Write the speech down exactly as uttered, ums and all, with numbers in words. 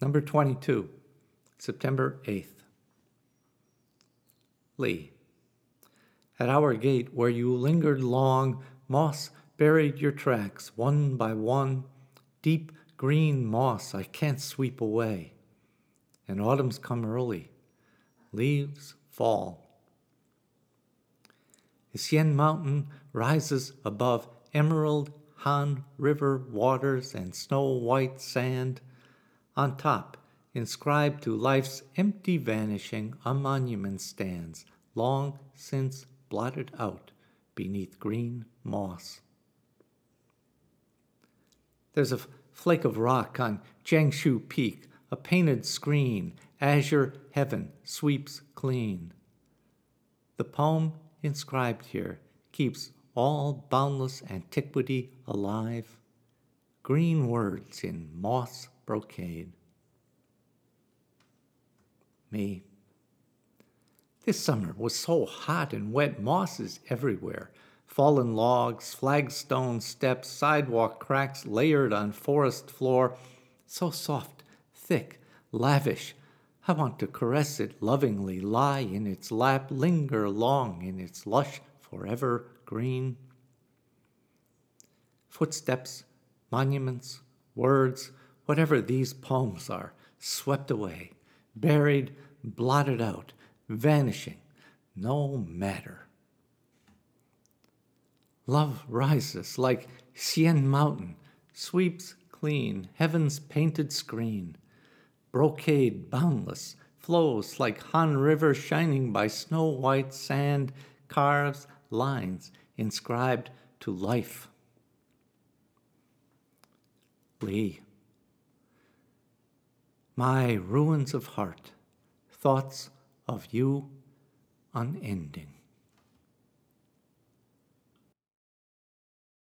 Number twenty-two, September eighth. Lee. At our gate where you lingered long, moss buried your tracks one by one, deep green moss I can't sweep away. And autumn's come early, leaves fall. The Sien Mountain rises above emerald Han River waters and snow-white sand. On top, inscribed to life's empty vanishing, a monument stands, long since blotted out beneath green moss. There's a flake of rock on Jiangshu Peak, a painted screen, azure heaven sweeps clean. The poem inscribed here keeps all boundless antiquity alive, green words in moss brocade. Me. This summer was so hot and wet, mosses everywhere. Fallen logs, flagstone steps, sidewalk cracks layered on forest floor. So soft, thick, lavish. I want to caress it lovingly, lie in its lap, linger long in its lush, forever green. Footsteps, monuments, words, whatever these poems are, swept away, buried, blotted out, vanishing, no matter. Love rises like Sien Mountain, sweeps clean, heaven's painted screen. Brocade boundless, flows like Han River shining by snow-white sand, carves lines inscribed to life. Lee. My ruins of heart, thoughts of you unending.